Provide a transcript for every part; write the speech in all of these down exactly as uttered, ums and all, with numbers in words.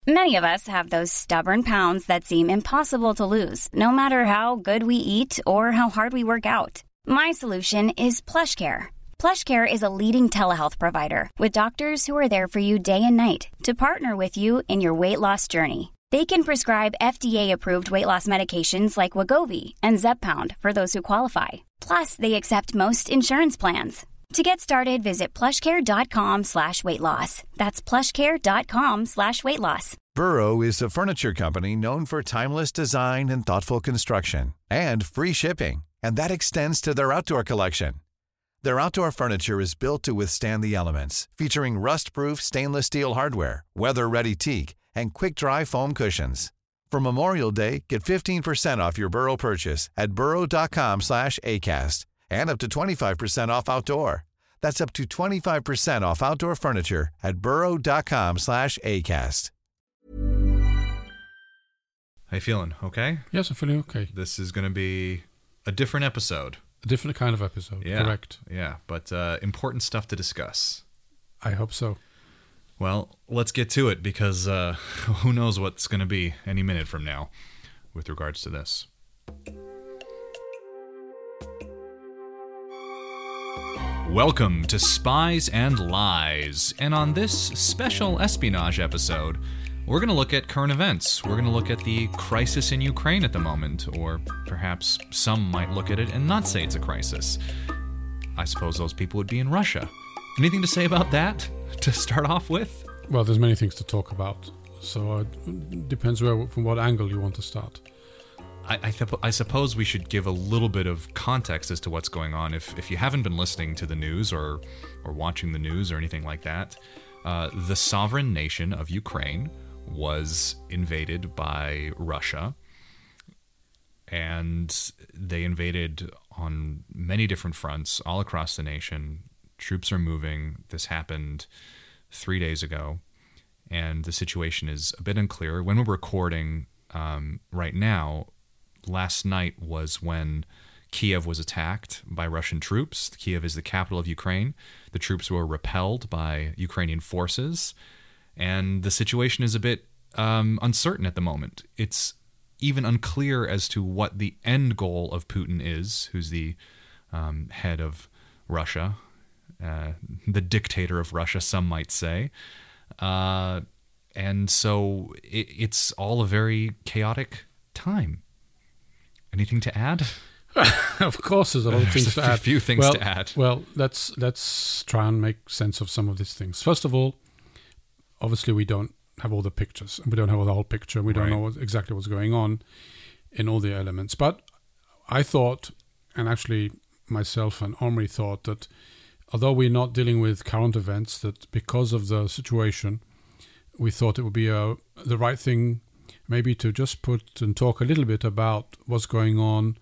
Many of us have those stubborn pounds that seem impossible to lose, no matter how good we eat or how hard we work out. My solution is PlushCare. PlushCare is a leading telehealth provider with doctors who are there for you day and night to partner with you in your weight loss journey. They can prescribe F D A-approved weight loss medications like Wegovy and Zepbound for those who qualify. Plus, they accept most insurance plans. To get started, visit plushcare.com slash weight loss. That's plushcare.com slash weight loss. Burrow is a furniture company known for timeless design and thoughtful construction and free shipping, and that extends to their outdoor collection. Their outdoor furniture is built to withstand the elements, featuring rust-proof stainless steel hardware, weather-ready teak, and quick-dry foam cushions. For Memorial Day, get fifteen percent off your Burrow purchase at burrow.com slash ACAST and up to twenty-five percent off outdoor. That's up to twenty-five percent off outdoor furniture at burrow.com slash ACAST. How you feeling? Okay? Yes, I'm feeling okay. This is going to be a different episode. A different kind of episode, yeah, correct. Yeah, but uh, important stuff to discuss. I hope so. Well, let's get to it, because uh, who knows what's going to be any minute from now with regards to this. Welcome to Spies and Lies, and on this special espionage episode, we're going to look at current events. We're going to look at the crisis in Ukraine at the moment, or perhaps some might look at it and not say it's a crisis. I suppose those people would be in Russia. Anything to say about that to start off with? Well, there's many things to talk about, so it depends where, from what angle you want to start. I, I, th- I suppose we should give a little bit of context as to what's going on. If if you haven't been listening to the news or or watching the news or anything like that, uh, the sovereign nation of Ukraine was invaded by Russia, and they invaded on many different fronts all across the nation. Troops are moving. This happened three days ago, and the situation is a bit unclear. When we're recording um, right now, last night was when Kiev was attacked by Russian troops. Kiev is the capital of Ukraine. The troops were repelled by Ukrainian forces, and the situation is a bit um, uncertain at the moment. It's even unclear as to what the end goal of Putin is, who's the um, head of Russia, uh, the dictator of Russia, some might say. Uh, and so it, it's all a very chaotic time. Anything to add? Of course, there's a lot of things to a add. few things well, to add. Well, let's let's try and make sense of some of these things. First of all, obviously we don't have all the pictures, and we don't have the whole picture. We don't Right. know what, exactly what's going on in all the elements. But I thought, and actually myself and Omri thought, that although we're not dealing with current events, that because of the situation, we thought it would be a, the right thing maybe to just put and talk a little bit about what's going on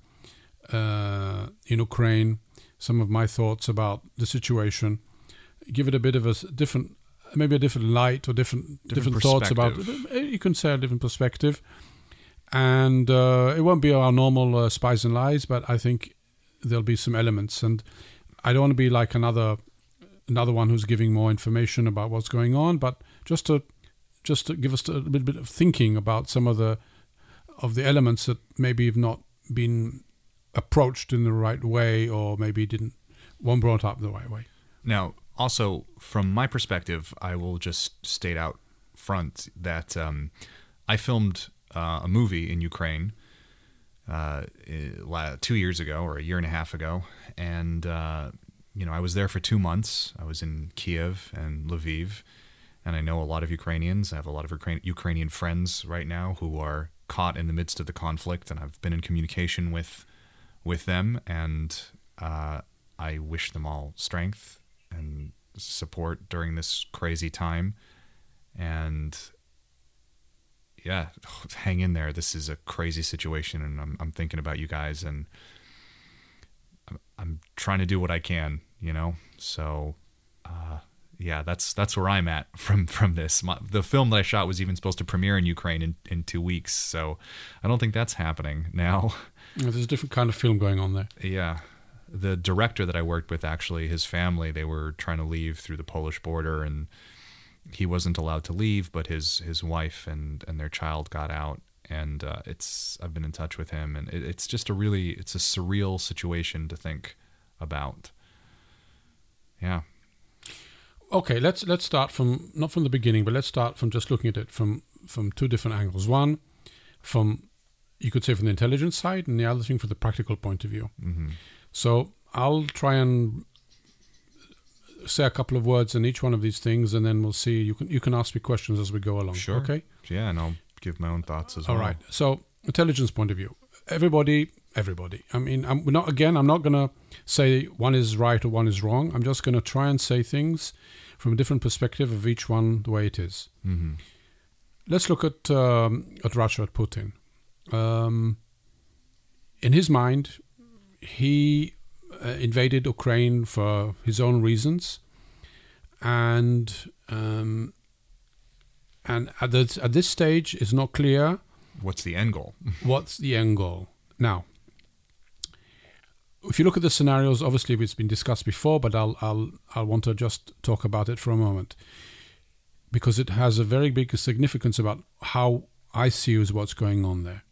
uh, in Ukraine, some of my thoughts about the situation, give it a bit of a different, maybe a different light or different different, different thoughts about it. You can say a different perspective. And uh, it won't be our normal uh, spies and lies, but I think there'll be some elements. And I don't want to be like another another one who's giving more information about what's going on, but just to just to give us a little bit of thinking about some of the of the elements that maybe have not been approached in the right way, or maybe didn't weren't brought up the right way. Now, also from my perspective, I will just state out front that um, I filmed uh, a movie in Ukraine uh, two years ago or a year and a half ago, and uh, you know I was there for two months. I was in Kiev and Lviv, and I know a lot of Ukrainians. I have a lot of Ukra- Ukrainian friends right now who are caught in the midst of the conflict, and I've been in communication with with them, and uh, I wish them all strength and support during this crazy time. And yeah, hang in there. This is a crazy situation, and I'm I'm thinking about you guys, and I'm, I'm trying to do what I can, you know. So uh, yeah, that's that's where I'm at from from this. My, the film that I shot was even supposed to premiere in Ukraine in, in two weeks, so I don't think that's happening now. There's a different kind of film going on there. Yeah. The director that I worked with, actually, his family, they were trying to leave through the Polish border, and he wasn't allowed to leave, but his his wife and and their child got out. And uh, it's I've been in touch with him, and it, it's just a really it's a surreal situation to think about. Yeah. Okay, let's let's start from not from the beginning, but let's start from just looking at it from from two different angles. One, from you could say from the intelligence side, and the other thing from the practical point of view. Mm-hmm. So I'll try and say a couple of words in each one of these things, and then we'll see. You can you can ask me questions as we go along. Sure. Okay. Yeah, and I'll give my own thoughts as All well. right. So intelligence point of view. Everybody, everybody. I mean, I'm not again. I'm not going to say one is right or one is wrong. I'm just going to try and say things from a different perspective of each one, the way it is. Mm-hmm. Let's look at um, at Russia, at Putin. Um, in his mind, he uh, invaded Ukraine for his own reasons, and um, and at this, at this stage, it's not clear what's the end goal. what's the end goal. Now, if you look at the scenarios, obviously it's been discussed before, but I'll I'll I'll want to just talk about it for a moment, because it has a very big significance about how I see is what's going on there.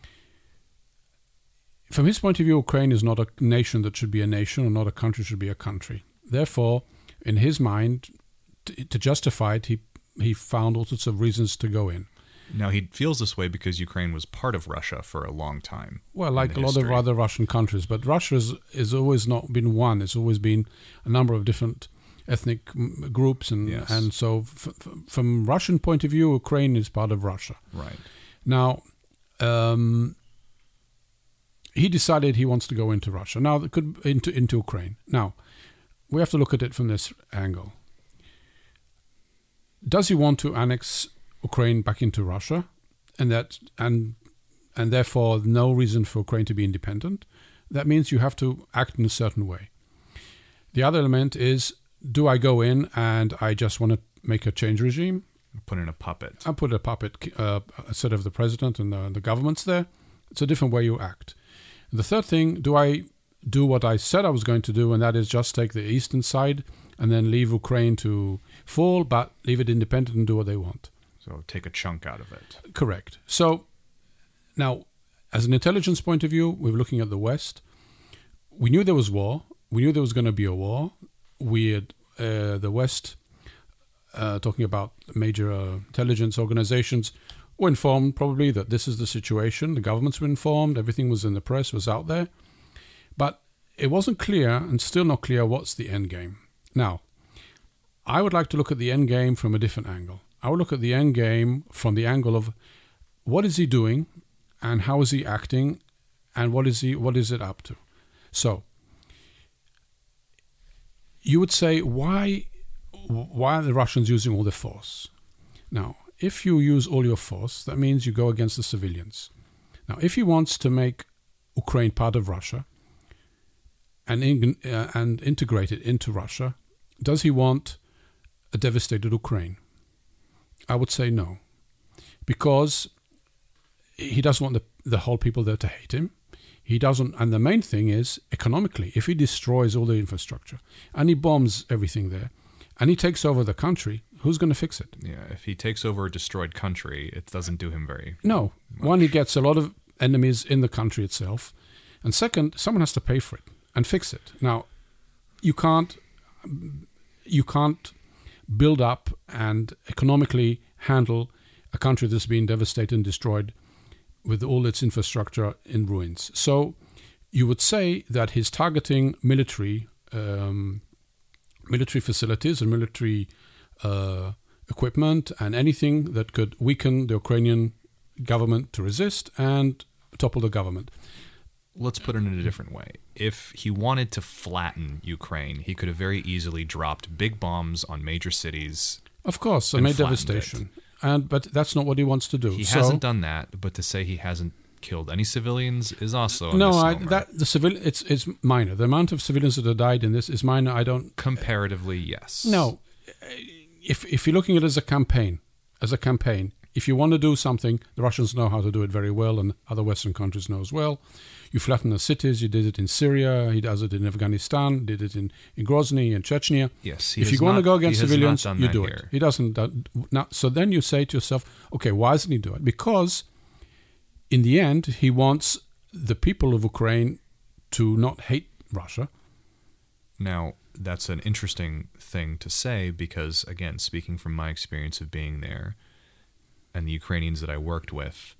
From his point of view, Ukraine is not a nation that should be a nation, or not a country should be a country. Therefore, in his mind, t- to justify it, he he found all sorts of reasons to go in. Now, he feels this way because Ukraine was part of Russia for a long time. Well, like a lot of other Russian countries. But Russia has, has always not been one. It's always been a number of different ethnic m- groups. And, Yes. and so f- f- from Russian point of view, Ukraine is part of Russia. Right. Now, um, he decided he wants to go into Russia. Now, it could into into Ukraine. Now, we have to look at it from this angle. Does he want to annex Ukraine back into Russia, and that and and therefore no reason for Ukraine to be independent? That means you have to act in a certain way. The other element is, do I go in and I just want to make a change regime? Put in a puppet. I put a puppet uh, instead of the president and the, the government's there. It's a different way you act. The third thing, do I do what I said I was going to do, and that is just take the eastern side and then leave Ukraine to fall, but leave it independent and do what they want? So take a chunk out of it. Correct. So now, as an intelligence point of view, we're looking at the West. We knew there was war. We knew there was going to be a war. We had uh, the West, uh, talking about major uh, intelligence organizations, were informed probably that this is the situation. The governments were informed. Everything was in the press, was out there. But it wasn't clear, and still not clear, what's the end game. Now, I would like to look at the end game from a different angle. I would look at the end game from the angle of what is he doing, and how is he acting, and what is he what is it up to. So you would say, why why are the Russians using all their force? Now, if you use all your force, that means you go against the civilians. Now, if he wants to make Ukraine part of Russia and in, uh, and integrate it into Russia, does he want a devastated Ukraine? I would say no, because he doesn't want the, the whole people there to hate him. He doesn't, and the main thing is economically. If he destroys all the infrastructure and he bombs everything there, and he takes over the country, who's going to fix it? Yeah, if he takes over a destroyed country, it doesn't do him very No. much. One, he gets a lot of enemies in the country itself, and second, someone has to pay for it and fix it. Now, you can't, you can't build up and economically handle a country that's been devastated and destroyed with all its infrastructure in ruins. So you would say that he's targeting military um, military facilities and military uh, equipment and anything that could weaken the Ukrainian government to resist and topple the government. Let's put it in a different way. If he wanted to flatten Ukraine, he could have very easily dropped big bombs on major cities. Of course, and and made flattened devastation. And but that's not what he wants to do. He so, hasn't done that, but to say he hasn't killed any civilians is also a no. I, misnomer. that the civil it's it's minor. The amount of civilians that have died in this is minor. I don't. Comparatively, yes. No, if if you're looking at it as a campaign, as a campaign, If you want to do something, the Russians know how to do it very well, and other Western countries know as well. You flatten the cities. You did it in Syria. He does it in Afghanistan. Did it in, in Grozny and Chechnya. Yes. He if has you want not, to go against he has civilians, not done you that do here. it. He doesn't. Do, now, so then you say to yourself, okay, why doesn't he do it? Because in the end, he wants the people of Ukraine to not hate Russia. Now, that's an interesting thing to say because, again, speaking from my experience of being there and the Ukrainians that I worked with,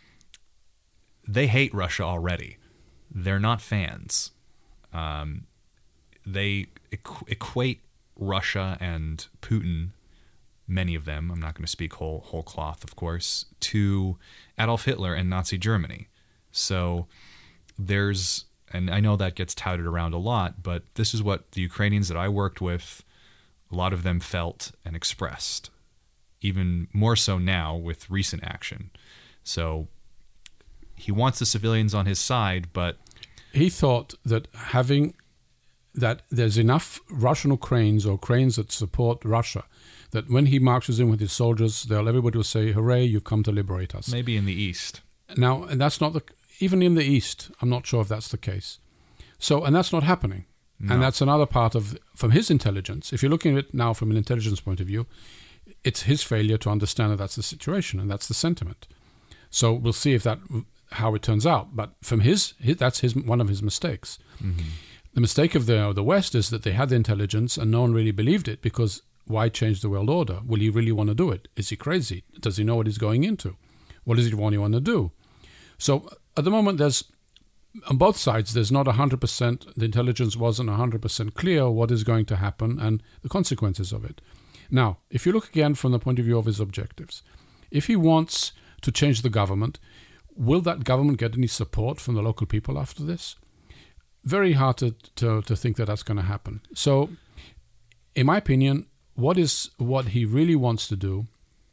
they hate Russia already. They're not fans. Um, they equ- equate Russia and Putin, many of them, I'm not going to speak whole whole cloth, of course, to Adolf Hitler and Nazi Germany. So there's, and I know that gets touted around a lot, but this is what the Ukrainians that I worked with, a lot of them felt and expressed, even more so now with recent action. So he wants the civilians on his side, but he thought that having that there's enough Russian Ukrainians or Ukrainians that support Russia, that when he marches in with his soldiers, they'll everybody will say, "Hooray! You've come to liberate us." Maybe in the east. Now, and that's not the even in the east. I'm not sure if that's the case. So, and that's not happening. No. And that's another part of from his intelligence. If you're looking at it now from an intelligence point of view, it's his failure to understand that that's the situation and that's the sentiment. So we'll see if that how it turns out. But from his, his that's his one of his mistakes. Mm-hmm. The mistake of the the West is that they had the intelligence and no one really believed it, because why change the world order? Will he really want to do it? Is he crazy? Does he know what he's going into? What does he want to do? So at the moment, there's on both sides, there's not one hundred percent, the intelligence wasn't one hundred percent clear what is going to happen and the consequences of it. Now, if you look again from the point of view of his objectives, if he wants to change the government, will that government get any support from the local people after this? Very hard to, to, to think that that's going to happen. So, in my opinion, what is what he really wants to do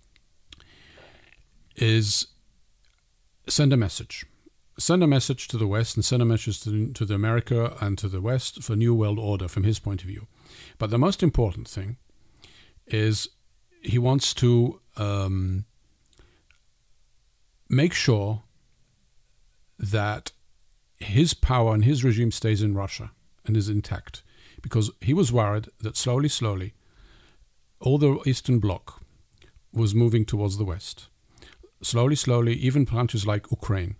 is send a message. Send a message to the West and send a message to, to the America and to the West for new world order from his point of view. But the most important thing is he wants to um, make sure that his power and his regime stays in Russia and is intact, because he was worried that slowly, slowly, all the Eastern Bloc was moving towards the West. Slowly, slowly, even countries like Ukraine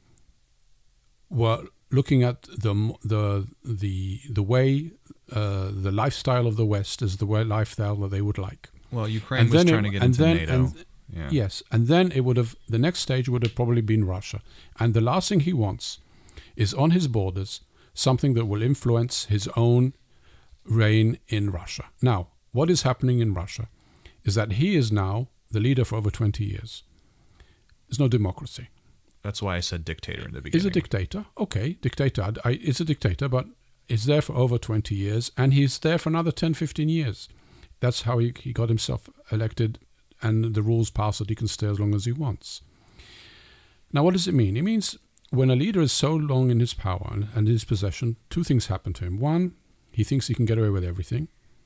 were looking at the the the the way uh, the lifestyle of the West is the way lifestyle that they would like. Well, Ukraine and was trying it, to get into then, NATO. And, yeah. Yes, and then it would have the next stage would have probably been Russia. And the last thing he wants is on his borders something that will influence his own reign in Russia. Now, what is happening in Russia is that he is now the leader for over twenty years. There's no democracy. That's why I said dictator in the beginning. Is a dictator. Okay, dictator. I, I, it's a dictator, but he's there for over twenty years, and he's there for another ten, fifteen years. That's how he, he got himself elected, and the rules pass that he can stay as long as he wants. Now, what does it mean? It means when a leader is so long in his power and, and in his possession, two things happen to him. One, he thinks he can get away with everything.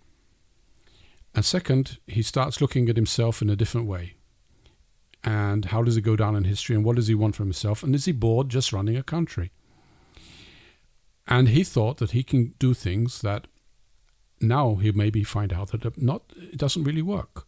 And second, he starts looking at himself in a different way. And how does he go down in history, and what does he want from himself? And is he bored just running a country? And he thought that he can do things that now he maybe find out that it not it doesn't really work.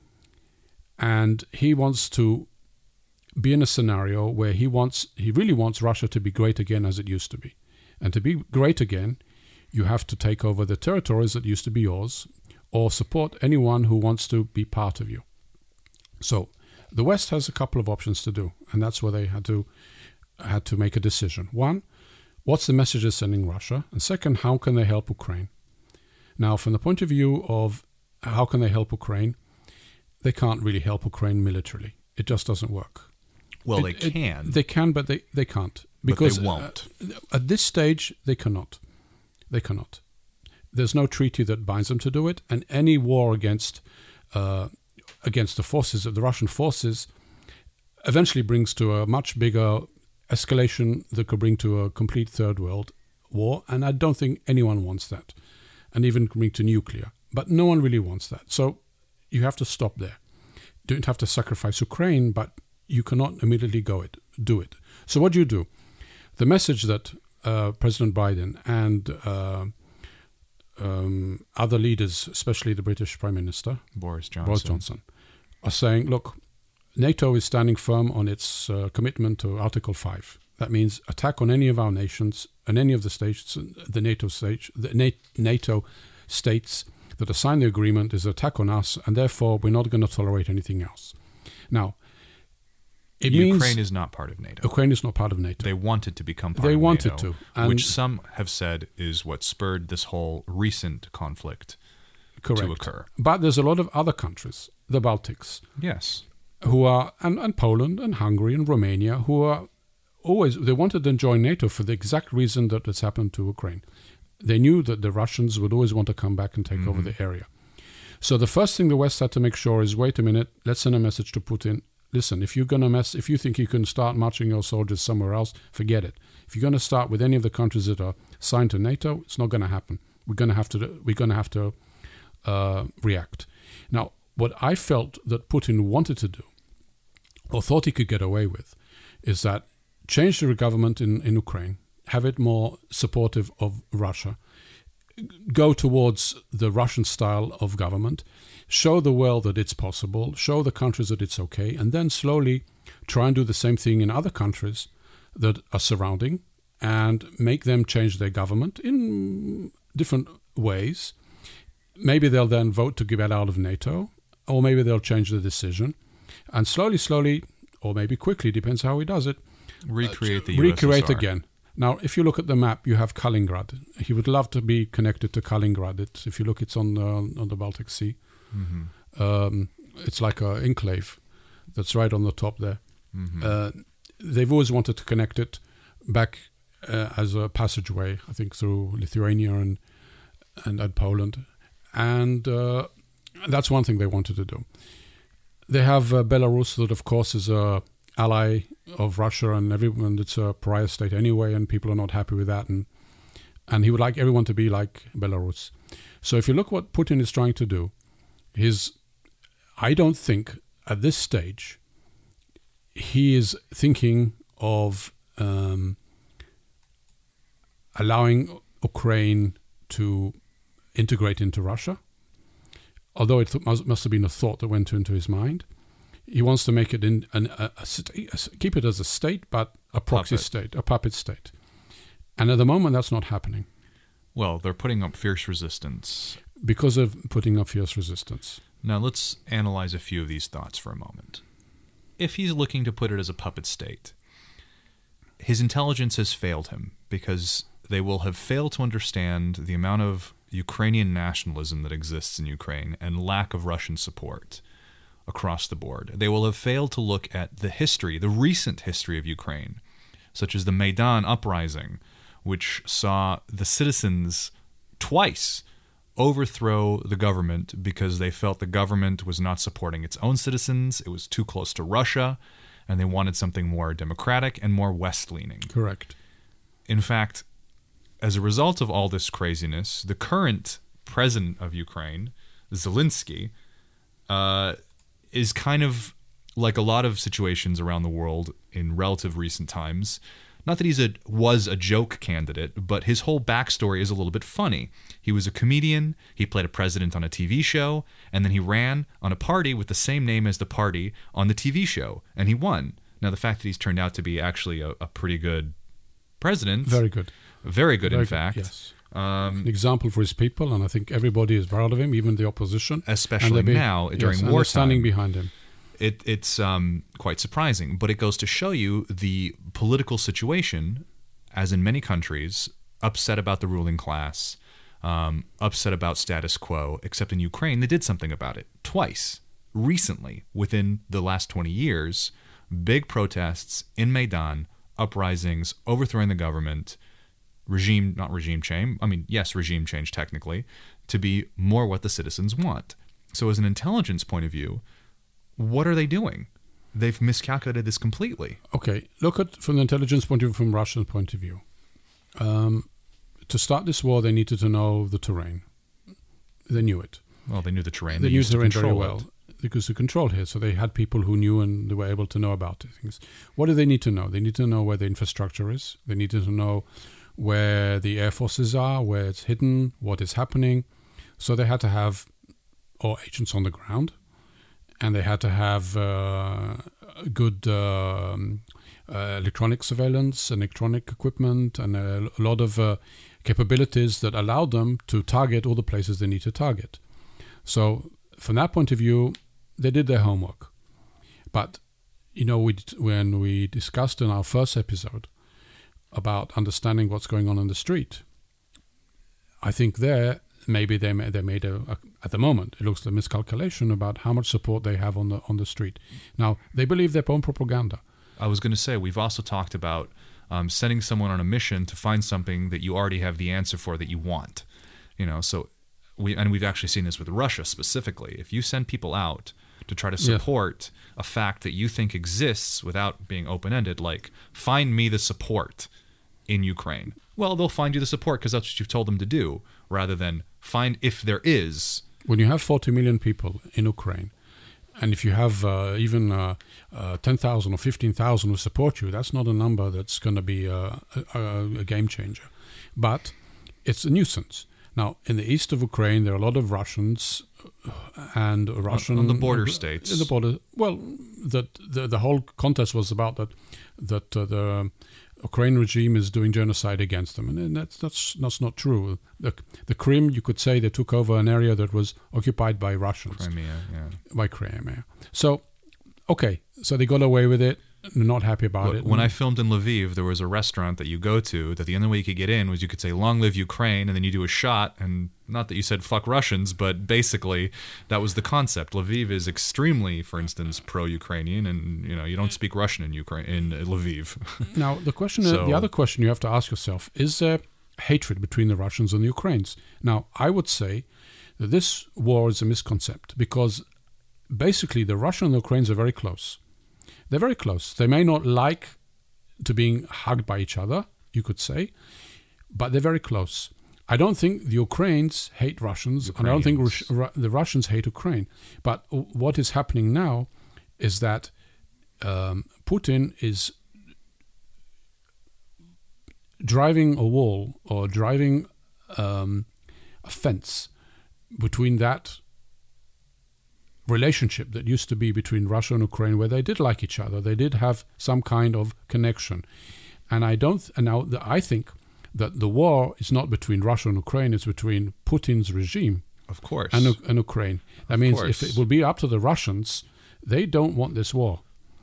And he wants to be in a scenario where he wants he really wants Russia to be great again as it used to be. And to be great again, you have to take over the territories that used to be yours, or support anyone who wants to be part of you. So the West has a couple of options to do, and that's where they had to had to make a decision. One, what's the message they're sending Russia? And second, how can they help Ukraine? Now, from the point of view of how can they help Ukraine, they can't really help Ukraine militarily. It just doesn't work. Well, it, they can. It, they can, but they, they can't. Because but they won't. Uh, at this stage, they cannot. They cannot. There's no treaty that binds them to do it, and any war against uh, against the forces of the Russian forces eventually brings to a much bigger escalation that could bring to a complete third world war, and I don't think anyone wants that, and even bring to nuclear. But no one really wants that. So you have to stop there. don't have to sacrifice Ukraine, but you cannot immediately go it do it. So what do you do? The message that uh, President Biden and uh, um, other leaders, especially the British Prime Minister Boris Johnson, Boris Johnson, are saying, look, NATO is standing firm on its uh, commitment to Article five. That means attack on any of our nations and any of the states, the NATO states, the NATO states that have signed the agreement is an attack on us, and therefore we're not going to tolerate anything else. Now, it Ukraine means is not part of NATO. Ukraine is not part of NATO. They wanted to become part they of wanted NATO, to, and which some have said is what spurred this whole recent conflict correct. to occur. But there's a lot of other countries, the Baltics, Yes. who are, and, and Poland and Hungary and Romania, who are always, they wanted to join NATO for the exact reason that it's happened to Ukraine. They knew that the Russians would always want to come back and take mm-hmm. over the area. So the first thing the West had to make sure is, wait a minute, let's send a message to Putin. Listen, if you're gonna mess, if you think you can start marching your soldiers somewhere else, forget it. If you're gonna start with any of the countries that are signed to NATO, it's not gonna happen. We're gonna have to. We're gonna have to uh, react. Now, what I felt that Putin wanted to do, or thought he could get away with, is that change the government in, in Ukraine, have it more supportive of Russia, go towards the Russian style of government, show the world that it's possible, show the countries that it's okay, and then slowly try and do the same thing in other countries that are surrounding and make them change their government in different ways. Maybe they'll then vote to get out of NATO, or maybe they'll change the decision. And slowly, slowly, or maybe quickly, depends how he does it, recreate uh, the U S S R. Recreate again. Now, if you look at the map, you have Kaliningrad. He would love to be connected to Kaliningrad. It's, if you look, it's on uh, on the Baltic Sea. Mm-hmm. Um, it's like an enclave that's right on the top there. Mm-hmm. Uh, they've always wanted to connect it back uh, as a passageway, I think, through Lithuania and and, and Poland. And uh, that's one thing they wanted to do. They have uh, Belarus, that of course is a ally of Russia, and everyone, it's a pariah state anyway, and people are not happy with that. And and he would like everyone to be like Belarus. So if you look what Putin is trying to do, his, I don't think at this stage he is thinking of um, allowing Ukraine to integrate into Russia, although it th- must, must have been a thought that went into his mind. He wants to make it in an, a, a, a, keep it as a state, but a proxy puppet. state, a puppet state. And at the moment, that's not happening. Well, they're putting up fierce resistance. Because of putting up fierce resistance. Now, let's analyze a few of these thoughts for a moment. If he's looking to put it as a puppet state, his intelligence has failed him, because they will have failed to understand the amount of Ukrainian nationalism that exists in Ukraine and lack of Russian support across the board. They will have failed to look at the history, the recent history of Ukraine, such as the Maidan uprising, which saw the citizens twice overthrow the government because they felt the government was not supporting its own citizens, it was too close to Russia, and they wanted something more democratic and more West-leaning. Correct. In fact, as a result of all this craziness, the current president of Ukraine, Zelensky, uh, is kind of like a lot of situations around the world in relative recent times. Not that he's a was a joke candidate, but his whole backstory is a little bit funny. He was a comedian, he played a president on a T V show, and then he ran on a party with the same name as the party on the T V show, and he won. Now, the fact that he's turned out to be actually a, a pretty good president. Very good. Very good, Very in good, fact. yes. Um, An example for his people, and I think everybody is proud of him, even the opposition. Especially be, now, during yes, wartime. And standing behind him. It, it's um, quite surprising, but it goes to show you the political situation, as in many countries, upset about the ruling class, um, upset about status quo, except in Ukraine, they did something about it twice, recently, within the last twenty years, big protests in Maidan, uprisings, overthrowing the government, regime, not regime change, I mean, yes, regime change technically, to be more what the citizens want. So as an intelligence point of view, what are they doing? They've miscalculated this completely. Okay, look at from the intelligence point of view, from Russian point of view. Um, to start this war, they needed to know the terrain. They knew it. Well, they knew the terrain. They, they knew used the terrain to very control well. it. because of control here. So they had people who knew and they were able to know about things. What do they need to know? They need to know where the infrastructure is. They need to know where the air forces are, where it's hidden, what is happening. So they had to have all agents on the ground, and they had to have uh, good um, uh, electronic surveillance and electronic equipment and a, a lot of uh, capabilities that allowed them to target all the places they need to target. So from that point of view, they did their homework. But, you know, we, when we discussed in our first episode about understanding what's going on in the street, I think there maybe they made, they made a, a at the moment it looks like a miscalculation about how much support they have on the on the street. Now they believe their own propaganda. I was going to say, we've also talked about um, sending someone on a mission to find something that you already have the answer for that you want. You know, so we and we've actually seen this with Russia specifically. If you send people out to try to support yeah. a fact that you think exists without being open-ended, like find me the support in Ukraine, well, they'll find you the support because that's what you've told them to do, rather than find if there is. When you have forty million people in Ukraine, and if you have uh, even uh, uh, ten thousand or fifteen thousand who support you, that's not a number that's going to be uh, a, a, a game changer. But it's a nuisance. Now, in the east of Ukraine, there are a lot of Russians and Russian... On the border states. In the border. Well, the, the, the whole contest was about that, that uh, the Ukraine regime is doing genocide against them. And that's, that's, that's not true. The, the Crimea, you could say they took over an area that was occupied by Russians. Crimea, yeah. By Crimea. So, okay, so they got away with it. They're not happy about Look, it. When I filmed in Lviv, there was a restaurant that you go to that the only way you could get in was you could say, long live Ukraine, and then you do a shot, and not that you said fuck Russians, but basically that was the concept. Lviv is extremely, for instance, pro-Ukrainian, and you know you don't speak Russian in Ukraine in Lviv. Now, the question, So- the other question you have to ask yourself, is there hatred between the Russians and the Ukrainians? Now, I would say that this war is a misconcept because basically the Russians and the Ukrainians are very close. They're very close. They may not like to being hugged by each other, you could say, but they're very close. I don't think the Ukrainians hate Russians, and I don't think Rus- Ru- the Russians hate Ukraine. But w- what is happening now is that um, Putin is driving a wall or driving um, a fence between that relationship that used to be between Russia and Ukraine, where they did like each other, they did have some kind of connection, and I don't. And now the, I think that the war is not between Russia and Ukraine; it's between Putin's regime, Of course. and, and Ukraine. That Of means course. if it will be up to the Russians, they don't want this war.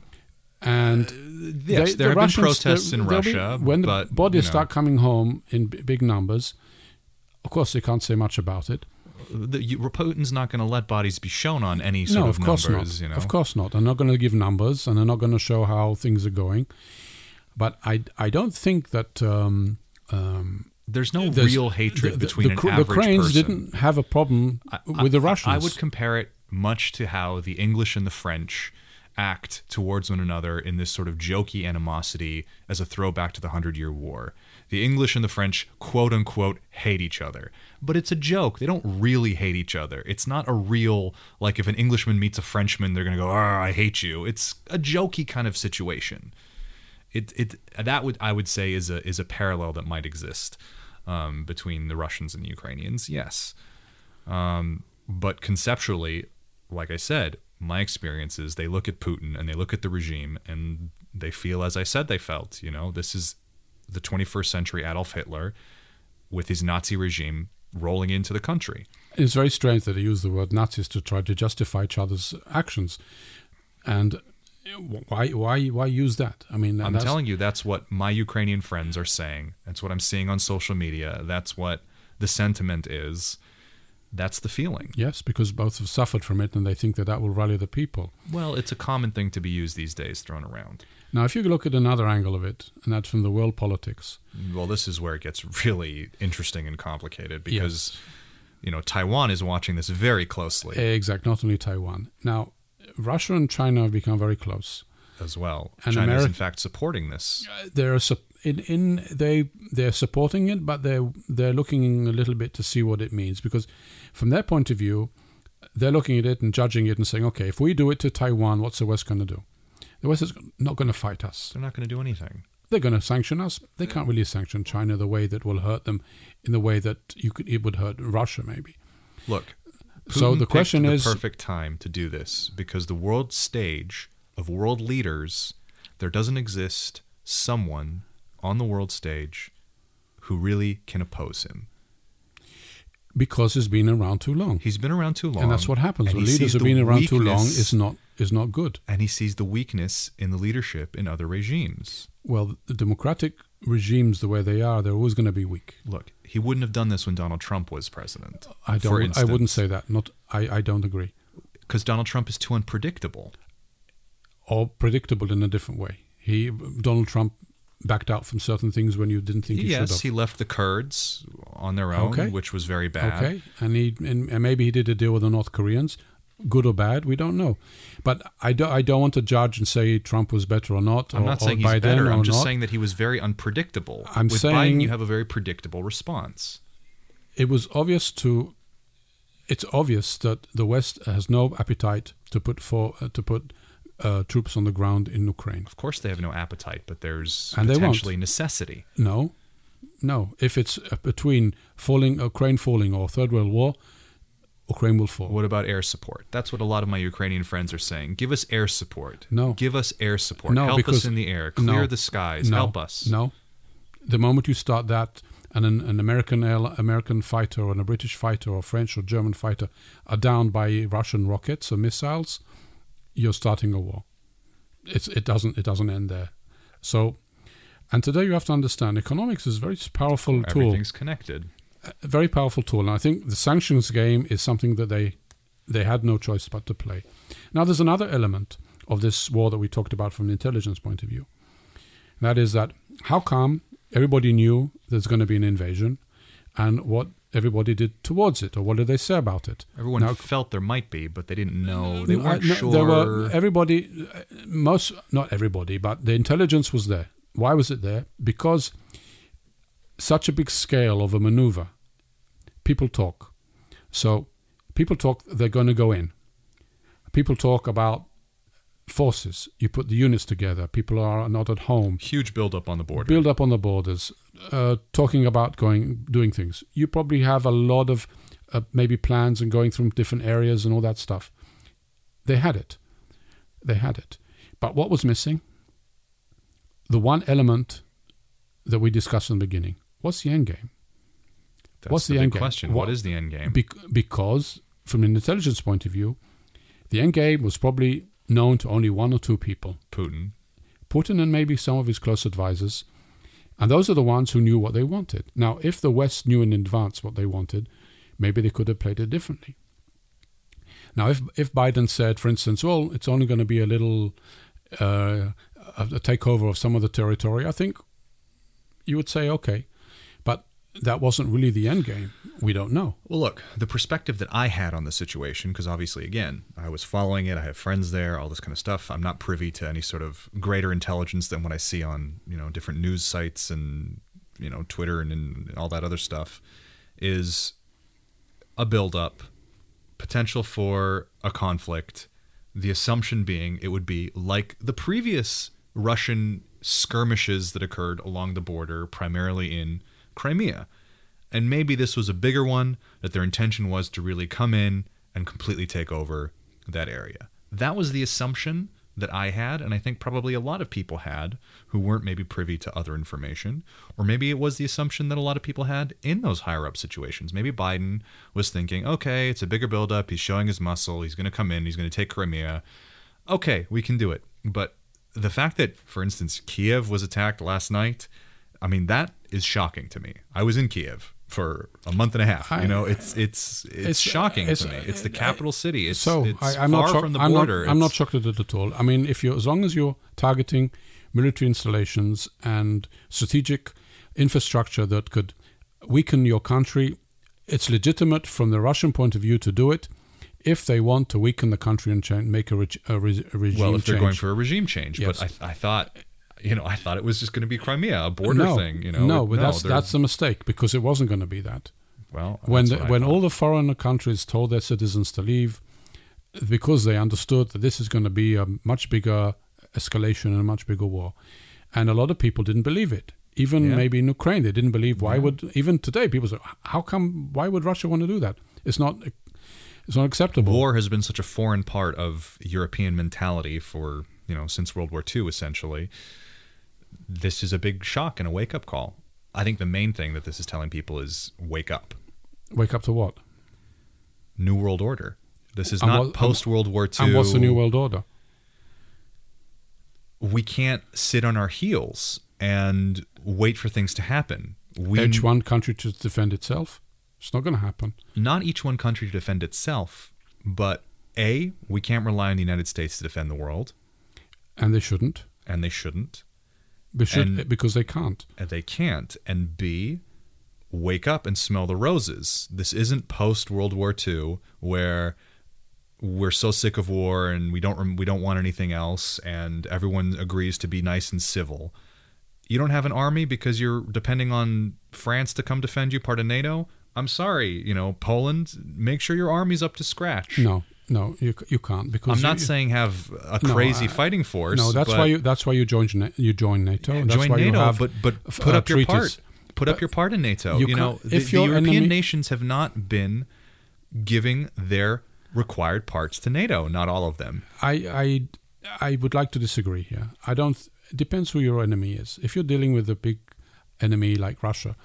And Uh, yes, they- there the have Russians, been protests there- in there'll be- Russia, when the but, bodies you know, start coming home in b- big numbers. Of course, they can't say much about it. the, you, Putin's not going to let bodies be shown on any sort No, of, of course numbers. not. You know? Of course not. They're not going to give numbers, and they're not going to show how things are going. But I, I don't think that um, um, There's no there's- real hatred the, the, between the, an Cr- average the Cranes person. didn't have a problem I- with the I- Russians. I would compare it much to how the English and the French act towards one another in this sort of jokey animosity as a throwback to the Hundred Year War. The English and the French, quote unquote, hate each other. But it's a joke. They don't really hate each other. It's not a real, like if an Englishman meets a Frenchman, they're going to go, "Ah, I hate you." It's a jokey kind of situation. It it that would I would say is a is a parallel that might exist um, between the Russians and the Ukrainians. Yes. Um, but conceptually, like I said, my experience is they look at Putin and they look at the regime and they feel as I said they felt. You know, this is the twenty-first century Adolf Hitler with his Nazi regime rolling into the country. It's very strange that they use the word Nazis to try to justify each other's actions. And why why why use that? I mean, I'm that's, telling you, that's what my Ukrainian friends are saying. That's what I'm seeing on social media. That's what the sentiment is. That's the feeling. Yes, because both have suffered from it, and they think that that will rally the people. Well, it's a common thing to be used these days, thrown around. Now, if you look at another angle of it, and that's from the world politics. Well, this is where it gets really interesting and complicated because, you know, Taiwan is watching this very closely Exactly, not only Taiwan. Now, Russia and China have become very close. as well. And China is, Ameri- in fact, supporting this. They're sup- in, in they they're supporting it, but they're they're looking a little bit to see what it means, because from their point of view, they're looking at it and judging it and saying, okay, if we do it to Taiwan, what's the West going to do? The West is not going to fight us. They're not going to do anything. They're going to sanction us. They can't really sanction China the way that will hurt them, in the way that you could it would hurt Russia maybe. Look, Putin so the question picked is the perfect time to do this, because the world stage of world leaders, there doesn't exist someone on the world stage who really can oppose him. Because he's been around too long. He's been around too long. And that's what happens. And When he leaders sees have the been around too long weakness- is not is not good. And he sees the weakness in the leadership in other regimes. Well, the democratic regimes, the way they are, they're always going to be weak. Look, he wouldn't have done this when Donald Trump was president. I for don't. I instance, wouldn't say that. Not. I. I don't agree. Because Donald Trump is too unpredictable. Or predictable in a different way. He Donald Trump backed out from certain things when you didn't think he should have. Yes, he left the Kurds on their own, Okay. which was very bad. Okay, and he and, and maybe he did a deal with the North Koreans, good or bad, we don't know. But I, do, I don't want to judge and say Trump was better or not. I'm or, not saying or he's Biden better. I'm or just not. saying that he was very unpredictable. I'm With saying- Biden, you have a very predictable response. It was obvious to. It's obvious that the West has no appetite to put for uh, to put uh, troops on the ground in Ukraine. Of course, they have no appetite, but there's And they won't. potentially necessity. No, no. If it's uh, between falling Ukraine falling or Third World War, Ukraine will fall. What about air support? That's what a lot of my Ukrainian friends are saying. Give us air support. No. Give us air support. No, Help because- us in the air. Clear no, the skies. no, Help us. No. The moment you start that, and an, an American air, American fighter or a British fighter or French or German fighter are down by Russian rockets or missiles, you're starting a war. It's it doesn't it doesn't end there. So, and today you have to understand, economics is a very powerful tool. Everything's connected. A very powerful tool, and I think the sanctions game is something that they they had no choice but to play. Now, there's another element of this war that we talked about from the intelligence point of view. That is that how come everybody knew there's going to be an invasion, and what everybody did towards it, or what did they say about it? Everyone Now, felt there might be, but they didn't know. They no, weren't I- no, sure. There were everybody, uh, most not everybody, but the intelligence was there. Why was it there? Because such a big scale of a maneuver. People talk. So people talk, they're going to go in. People talk about forces. You put the units together. People are not at home. Huge buildup on the border. Build up on the borders. Uh, talking about going, doing things. You probably have a lot of uh, maybe plans and going through different areas and all that stuff. They had it. They had it. But what was missing? The one element that we discussed in the beginning. What's the end game? That's What's the the big end game? question. What- what is the end game? Bec- because, from an intelligence point of view, the end game was probably known to only one or two people. Putin. Putin and maybe some of his close advisors. And those are the ones who knew what they wanted. Now, if the West knew in advance what they wanted, maybe they could have played it differently. Now, if if Biden said, for instance, well, it's only going to be a little uh, a a takeover of some of the territory, I think you would say, okay. But that wasn't really the end game. We don't know. Well, look, the perspective that I had on the situation, because obviously, again, I was following it. I have friends there, all this kind of stuff. I'm not privy to any sort of greater intelligence than what I see on, you know, different news sites and, you know, Twitter and, and all that other stuff, is a buildup, potential for a conflict, the assumption being it would be like the previous Russian skirmishes that occurred along the border, primarily in Crimea. And maybe this was a bigger one, that their intention was to really come in and completely take over that area. That was the assumption that I had, and I think probably a lot of people had who weren't maybe privy to other information. Or maybe it was the assumption that a lot of people had in those higher-up situations. Maybe Biden was thinking, okay, it's a bigger buildup, he's showing his muscle, he's going to come in, he's going to take Crimea. Okay, we can do it. But the fact that, for instance, Kiev was attacked last night, I mean, that is shocking to me. I was in Kiev for a month and a half. You know, it's it's it's, It's- shocking it's- to me. It's the capital city. It's, So it's I, I'm far not shocked. from the I'm not, border. I'm not It's- shocked at it at all. I mean, if you, as long as you're targeting military installations and strategic infrastructure that could weaken your country, it's legitimate from the Russian point of view to do it. If they want to weaken the country and cha- make a, reg- a, re- a regime Well, if they're change. going for a regime change, Yes. but I, I thought, you know, I thought it was just going to be Crimea, a border no, thing. You know, no, It- but that's they're- that's a mistake because it wasn't going to be that. Well, when that's the, what I when thought. all the foreign countries told their citizens to leave, because they understood that this is going to be a much bigger escalation and a much bigger war, and a lot of people didn't believe it. Even Yeah. maybe in Ukraine, they didn't believe. Why Yeah. would even today people say, "How come? Why would Russia want to do that? It's not. It's not acceptable." War has been such a foreign part of European mentality for, you know, since World War Two, essentially. This is a big shock and a wake-up call. I think the main thing that this is telling people is wake up. Wake up to what? New World Order. This is And not what- post-World War Two. And what's the New World Order? We can't sit on our heels and wait for things to happen. We, Each one country to defend itself? It's not going to happen. not each one country to defend itself, but A, we can't rely on the United States to defend the world, And they shouldn't. and they shouldn't. They should, And- because they can't. And they can't. And B, wake up and smell the roses. This isn't post World War Two where we're so sick of war and we don't we don't want anything else, and everyone agrees to be nice and civil. You don't have an army because you're depending on France to come defend you, part of NATO. I'm sorry, you know, Poland, make sure your army's up to scratch. No, no, you you can't because I'm not you, saying have a No, crazy I- fighting force. No, that's but why you that's why you join Na- you join NATO. Yeah, that's join why NATO, you have but but f- put uh, up your treaties. part. Put up But your part in NATO. you You, know, can't- the, if the your European enemy- nations have not been giving their required parts to NATO. Not all of them. I I I would like to disagree here. I don't. It depends who your enemy is. If you're dealing with a big enemy like Russia,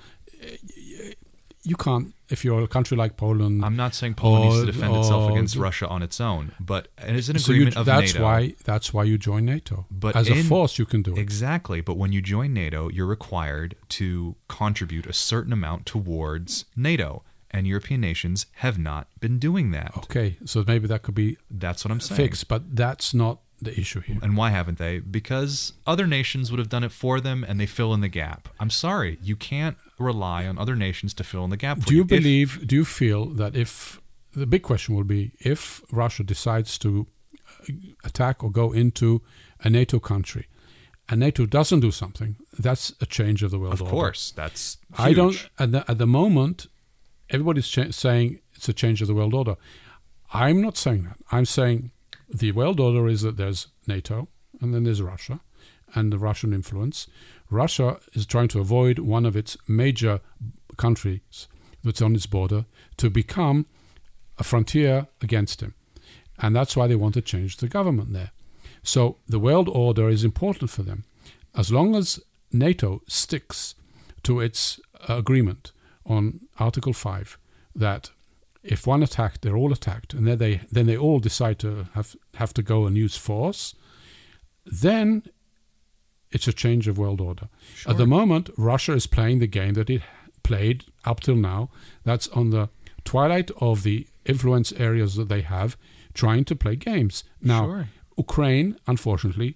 you can't. If you're a country like Poland, I'm not saying Poland needs Or- to defend itself or against the- Russia on its own, but it is an so you, agreement of that's NATO. why that's why you join NATO. But as a in- force, you can do it. Exactly. But when you join NATO, you're required to contribute a certain amount towards NATO, and European nations have not been doing that. Okay, so maybe that could be That's what I'm saying. fixed, but that's not the issue here. And why haven't they? Because other nations would have done it for them, and they fill in the gap. I'm sorry, you can't rely on other nations to fill in the gap for Do you If- believe? Do you feel that if the big question will be if Russia decides to attack or go into a NATO country, and NATO doesn't do something, that's a change of the world Of order. course, that's huge. I don't. At the, at the moment, everybody's cha- saying it's a change of the world order. I'm not saying that. I'm saying the world order is that there's NATO and then there's Russia and the Russian influence. Russia is trying to avoid one of its major countries that's on its border to become a frontier against him. And that's why they want to change the government there. So the world order is important for them. As long as NATO sticks to its agreement on Article five that if one attacked, they're all attacked, and then they then they all decide to have, have to go and use force, then it's a change of world order. Sure. At the moment, Russia is playing the game that it played up till now. That's on the twilight of the influence areas that they have, trying to play games. Now, Sure. Ukraine, unfortunately,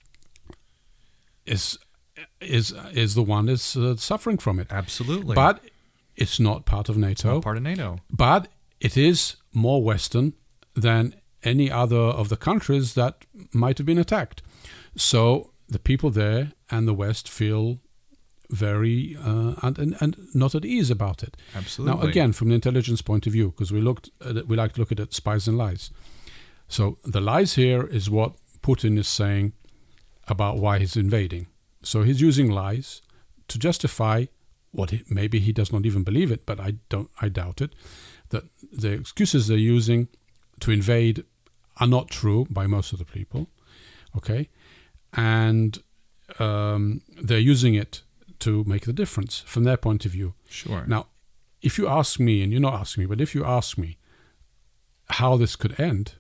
is is is the one that's uh, suffering from it. Absolutely. But it's not part of NATO. Not part of NATO. But it is more Western than any other of the countries that might have been attacked. So the people there and the West feel very uh, and, and and not at ease about it. Absolutely. Now, again, from the intelligence point of view, because we looked at it, we like to look at it, spies and lies. So the lies here is what Putin is saying about why he's invading. So he's using lies to justify what he, maybe he does not even believe it, but I don't, I doubt it, that the excuses they're using to invade are not true by most of the people, okay, and um, they're using it to make the difference from their point of view. Sure. Now, if you ask me, and you're not asking me, but if you ask me how this could end,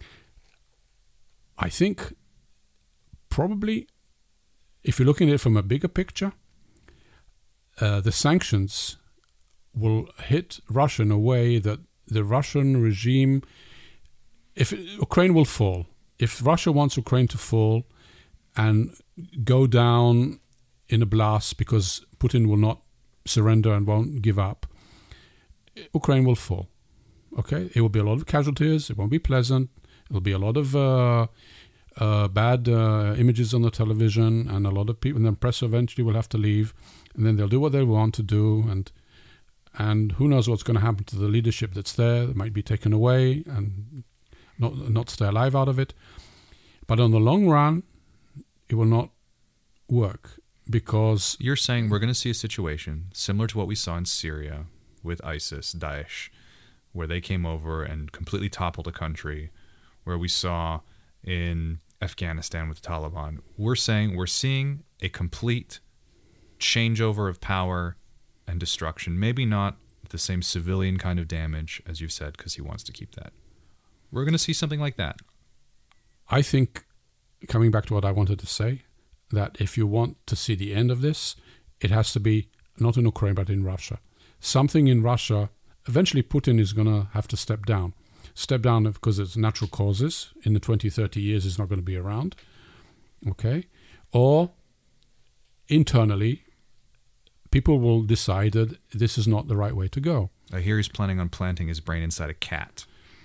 I think probably, if you're looking at it from a bigger picture, uh, the sanctions will hit Russia in a way that the Russian regime, if Ukraine will fall, if Russia wants Ukraine to fall and go down in a blast because Putin will not surrender and won't give up, Ukraine will fall. Okay, it will be a lot of casualties. It won't be pleasant. It'll be a lot of uh, uh, bad uh, images on the television, and a lot of people. And the press eventually will have to leave, and then they'll do what they want to do, and and who knows what's going to happen to the leadership that's there. It might be taken away and not not stay alive out of it. But on the long run, it will not work, because... You're saying we're going to see a situation similar to what we saw in Syria with ISIS, Daesh, where they came over and completely toppled a country, where we saw in Afghanistan with the Taliban. We're saying we're seeing a complete changeover of power and destruction. Maybe not the same civilian kind of damage, as you've said, because he wants to keep that. We're going to see something like that. I think, coming back to what I wanted to say, that if you want to see the end of this, it has to be not in Ukraine, but in Russia. Something in Russia, eventually Putin is going to have to step down. Step down because it's natural causes. In the twenty, thirty years, he's not going to be around. Okay? Or internally, people will decide that this is not the right way to go. I hear he's planning on planting his brain inside a cat.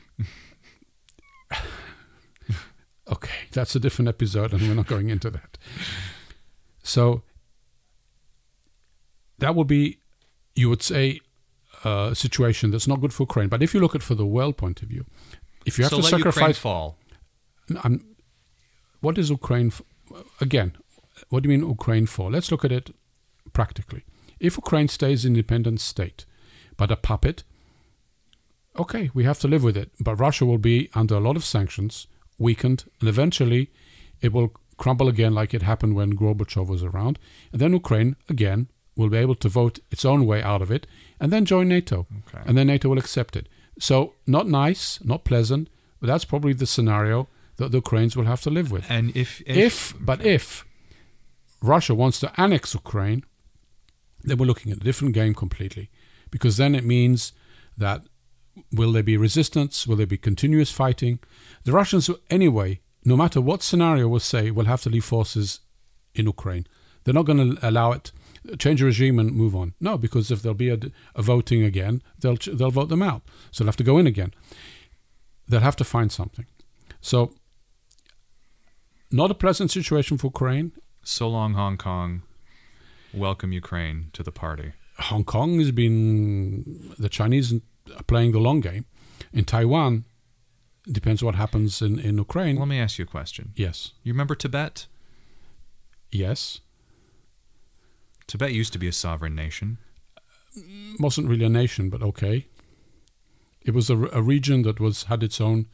Okay, that's a different episode, and we're not going into that. So that would be, you would say, a situation that's not good for Ukraine. But if you look at it from the world point of view, if you have so to let sacrifice, Ukraine fall. I'm, what is Ukraine? For? Again, what do you mean Ukraine for? Let's look at it practically. If Ukraine stays an independent state, but a puppet, okay, we have to live with it. But Russia will be under a lot of sanctions, weakened, and eventually it will crumble again like it happened when Gorbachev was around. And then Ukraine, again, will be able to vote its own way out of it and then join NATO. Okay. And then NATO will accept it. So not nice, not pleasant, but that's probably the scenario that the Ukrainians will have to live with. And if... If, if but if Russia wants to annex Ukraine, then we're looking at a different game completely. Because then it means that will there be resistance? Will there be continuous fighting? The Russians, anyway, no matter what scenario will say, will have to leave forces in Ukraine. They're not going to allow it, change the regime and move on. No, because if there'll be a, a voting again, they'll they'll vote them out. So they'll have to go in again. They'll have to find something. So, not a pleasant situation for Ukraine. So long, Hong Kong. Welcome Ukraine to the party. Hong Kong has been, the Chinese are playing the long game. In Taiwan, it depends what happens in, in Ukraine. Let me ask you a question. Yes. You remember Tibet? Yes. Tibet used to be a sovereign nation. Wasn't really a nation, but okay. It was a, a region that was had its own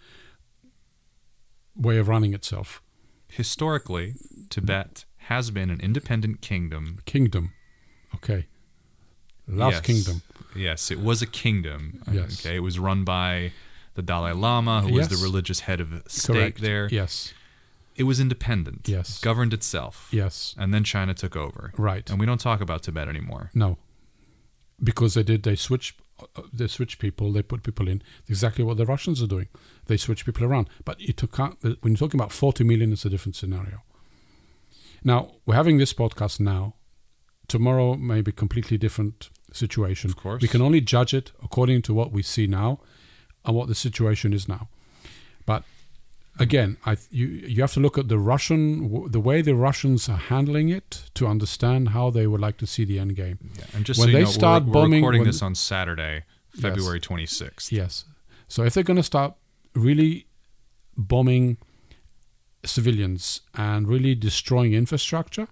way of running itself. Historically, Tibet has been an independent kingdom. Kingdom. Okay. Last yes. kingdom. Yes, it was a kingdom. Yes. Okay, it was run by the Dalai Lama, who yes. was the religious head of state Correct. there. Yes. It was independent. Yes. Governed itself. Yes. And then China took over. Right. And we don't talk about Tibet anymore. No. Because they did, they switched, they switched people, they put people in. Exactly what the Russians are doing. They switch people around. But you took, when you're talking about forty million, it's a different scenario. Now, we're having this podcast now. Tomorrow may be a completely different situation. Of course. We can only judge it according to what we see now and what the situation is now. But again, I you you have to look at the Russian, the way the Russians are handling it to understand how they would like to see the end game. Yeah. And just when so you they know, start we're, bombing, we're recording when, this on Saturday, February yes. twenty-sixth. Yes. So if they're going to start really bombing civilians and really destroying infrastructure,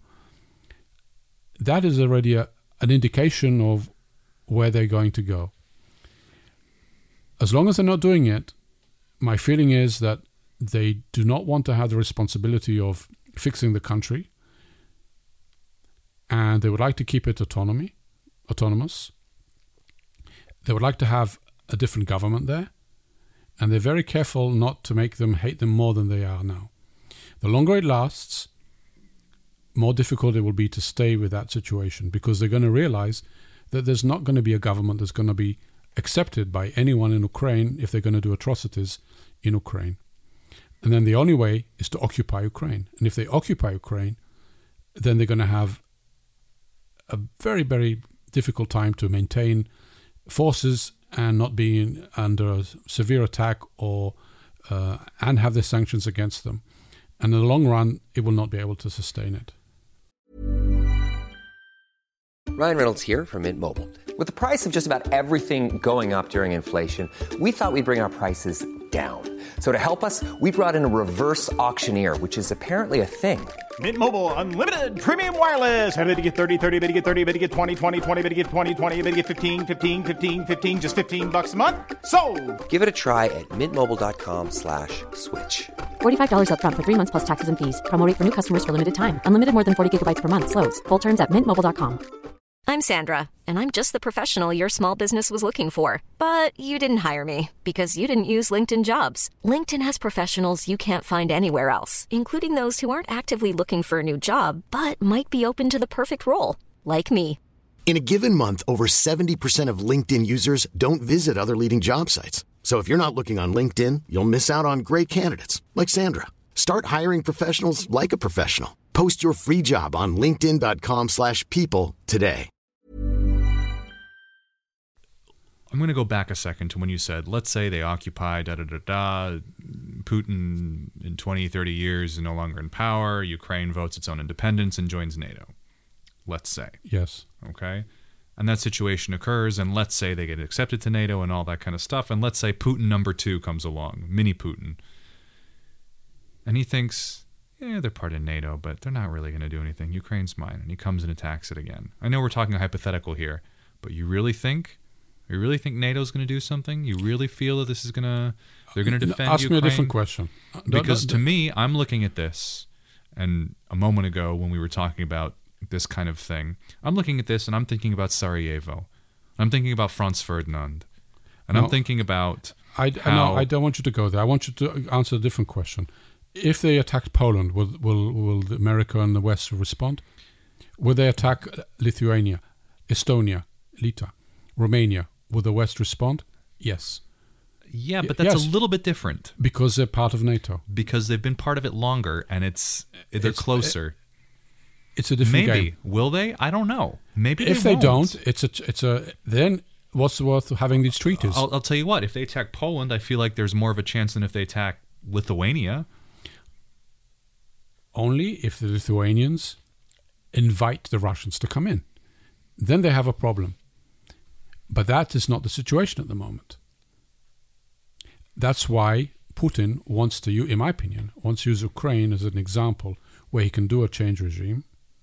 that is already a, an indication of where they're going to go. As long as they're not doing it, my feeling is that they do not want to have the responsibility of fixing the country, and they would like to keep it autonomy, autonomous. They would like to have a different government there, and they're very careful not to make them hate them more than they are now. The longer it lasts, more difficult it will be to stay with that situation, because they're going to realize that there's not going to be a government that's going to be accepted by anyone in Ukraine if they're going to do atrocities in Ukraine. And then the only way is to occupy Ukraine. And if they occupy Ukraine, then they're going to have a very, very difficult time to maintain forces and not being under a severe attack or uh, and have the sanctions against them. And in the long run, it will not be able to sustain it. Ryan Reynolds here from Mint Mobile. With the price of just about everything going up during inflation, we thought we'd bring our prices down. So to help us, we brought in a reverse auctioneer, which is apparently a thing. Mint Mobile Unlimited Premium Wireless. How to get thirty, thirty, how to get thirty, how to get twenty, twenty, twenty, how to get twenty, twenty, how to get fifteen, fifteen, fifteen, fifteen, just fifteen bucks a month? Sold! Give it a try at mintmobile.com slash switch. forty-five dollars up front for three months plus taxes and fees. Promo rate for new customers for limited time. Unlimited more than forty gigabytes per month. Slows full terms at mint mobile dot com. I'm Sandra, and I'm just the professional your small business was looking for. But you didn't hire me because you didn't use LinkedIn Jobs. LinkedIn has professionals you can't find anywhere else, including those who aren't actively looking for a new job, but might be open to the perfect role, like me. In a given month, over seventy percent of LinkedIn users don't visit other leading job sites. So if you're not looking on LinkedIn, you'll miss out on great candidates like Sandra. Start hiring professionals like a professional. Post your free job on linkedin.com slash people today. I'm going to go back a second to when you said, let's say they occupy da-da-da-da, Putin in twenty, thirty years is no longer in power, Ukraine votes its own independence and joins NATO. Let's say. Yes. Okay? And that situation occurs, and let's say they get accepted to NATO and all that kind of stuff, and let's say Putin number two comes along, mini Putin. And he thinks, yeah, they're part of NATO, but they're not really going to do anything. Ukraine's mine. And he comes and attacks it again. I know we're talking a hypothetical here, but you really think... You really think NATO's going to do something? You really feel that this is going to, they're going to defend Ask Ukraine? me a different question. Because to me, I'm looking at this, and a moment ago when we were talking about this kind of thing, I'm looking at this and I'm thinking about Sarajevo. I'm thinking about Franz Ferdinand. And no, I'm thinking about I, how... No, I don't want you to go there. I want you to answer a different question. If they attack Poland, will, will, will America and the West respond? Will they attack Lithuania, Estonia, Litva, Romania? Will the West respond? Yes. Yeah, but that's yes. a little bit different. Because they're part of NATO. Because they've been part of it longer, and it's they're it's, closer. It's a different Maybe. game. Will they? I don't know. Maybe if they, they won't. don't, it's a it's a then what's worth having these treaties? I'll, I'll tell you what. If they attack Poland, I feel like there's more of a chance than if they attack Lithuania. Only if the Lithuanians invite the Russians to come in. Then they have a problem. But that is not the situation at the moment. That's why Putin wants to, in my opinion, wants to use Ukraine as an example where he can do a change regime,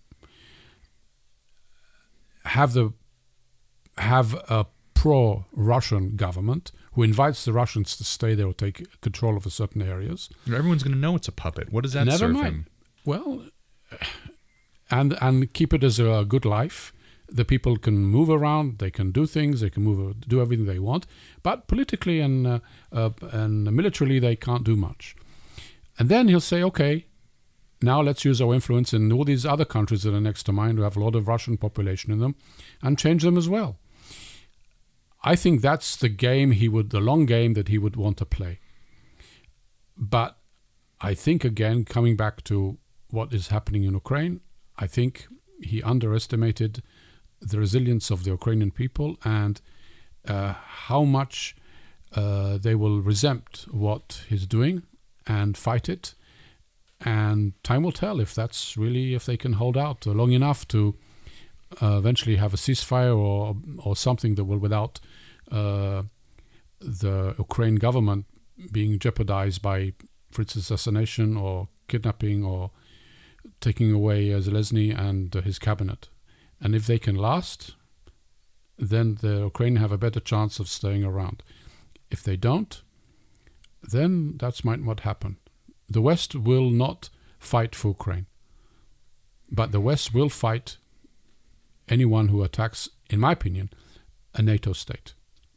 have the have a pro-Russian government who invites the Russians to stay there or take control of certain areas. Everyone's going to know it's a puppet. What does that Never serve mind. him? Well, and and keep it as a good life. The people can move around, they can do things, they can move, do everything they want, but politically and uh, uh, and militarily they can't do much. And then he'll say, okay, now let's use our influence in all these other countries that are next to mine who have a lot of Russian population in them and change them as well. I think that's the game he would, the long game that he would want to play. But I think, again, coming back to what is happening in Ukraine, I think he underestimated the resilience of the Ukrainian people and uh, how much uh, they will resent what he's doing and fight it. And time will tell if that's really, if they can hold out long enough to uh, eventually have a ceasefire or or something that will, without uh, the Ukraine government being jeopardized by, for instance, assassination or kidnapping or taking away Zelensky and uh, his cabinet. And if they can last, then the Ukraine have a better chance of staying around. If they don't, then that's might what happen. The West will not fight for Ukraine, but the West will fight anyone who attacks, in my opinion, a NATO state.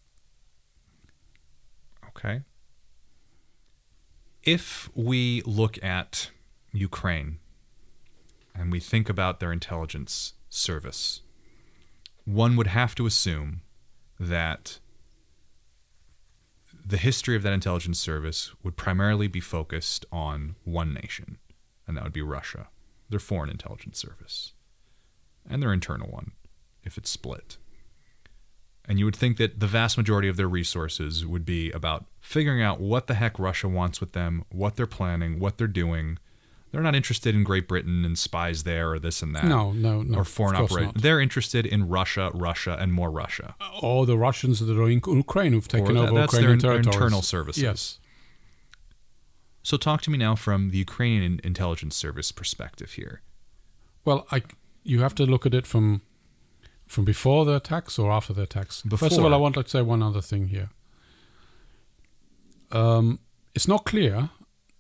Okay. If we look at Ukraine and we think about their intelligence service, one would have to assume that the history of that intelligence service would primarily be focused on one nation, and that would be Russia, their foreign intelligence service, and their internal one, if it's split. And you would think that the vast majority of their resources would be about figuring out what the heck Russia wants with them, what they're planning, what they're doing, They're not interested in Great Britain and spies there or this and that. No, no, no. Or foreign operations. They're interested in Russia, Russia, and more Russia. Or the Russians that are in Ukraine who've taken or over that, that's Ukrainian their, territories. Their internal services. Yes. So talk to me now from the Ukrainian intelligence service perspective here. Well, I, you have to look at it from from before the attacks or after the attacks. Before. First of all, I want to say one other thing here. Um, it's not clear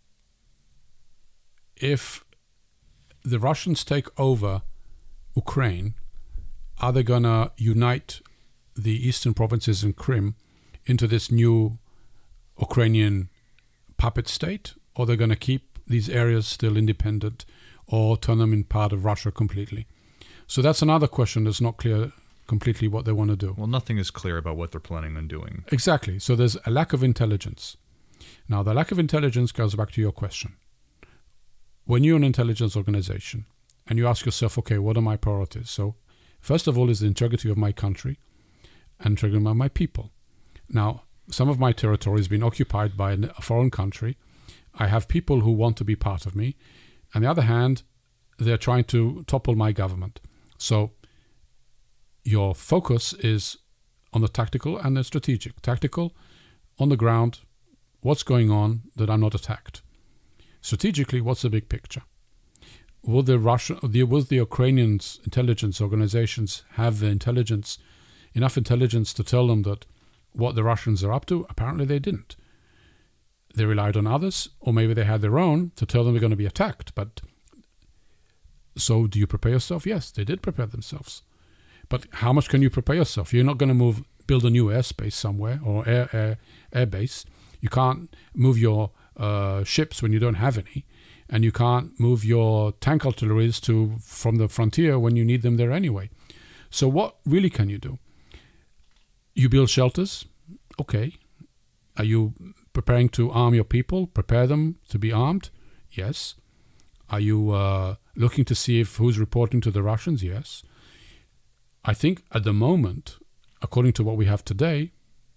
if the Russians take over Ukraine, are they going to unite the eastern provinces and Crimea into this new Ukrainian puppet state, or they're going to keep these areas still independent or turn them in part of Russia completely? So that's another question that's not clear completely what they want to do. Well, nothing is clear about what they're planning on doing. Exactly. So there's a lack of intelligence. Now, the lack of intelligence goes back to your question. When you're an intelligence organization and you ask yourself, okay, what are my priorities? So first of all is the integrity of my country and integrity of my people. Now, some of my territory has been occupied by a foreign country. I have people who want to be part of me. On the other hand, they're trying to topple my government. So your focus is on the tactical and the strategic. Tactical, on the ground, what's going on that I'm not attacked. Strategically, what's the big picture? Will the Russian, the, will the Ukrainian intelligence organizations have the intelligence, enough intelligence to tell them that what the Russians are up to? Apparently they didn't. They relied on others, or maybe they had their own to tell them they're going to be attacked. But so do you prepare yourself? Yes, they did prepare themselves. But how much can you prepare yourself? You're not going to move, build a new airspace somewhere or air, air, air base. You can't move your uh, ships when you don't have any. And you can't move your tank artilleries to from the frontier when you need them there anyway. So what really can you do? You build shelters. Okay. Are you preparing to arm your people? Prepare them to be armed? Yes. Are you uh, looking to see if who's reporting to the Russians? Yes. I think at the moment, according to what we have today,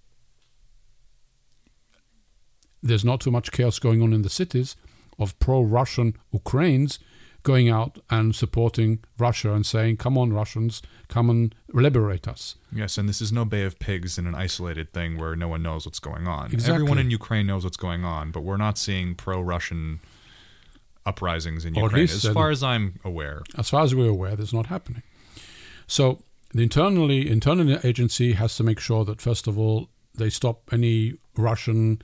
there's not too much chaos going on in the cities of pro-Russian Ukrainians going out and supporting Russia and saying, come on, Russians, come and liberate us. Yes, and this is no Bay of Pigs in an isolated thing where no one knows what's going on. Exactly. Everyone in Ukraine knows what's going on, but we're not seeing pro-Russian uprisings in Or at Ukraine, least as then- far as I'm aware. As far as we're aware, that's not happening. So the internally internal agency has to make sure that, first of all, they stop any Russian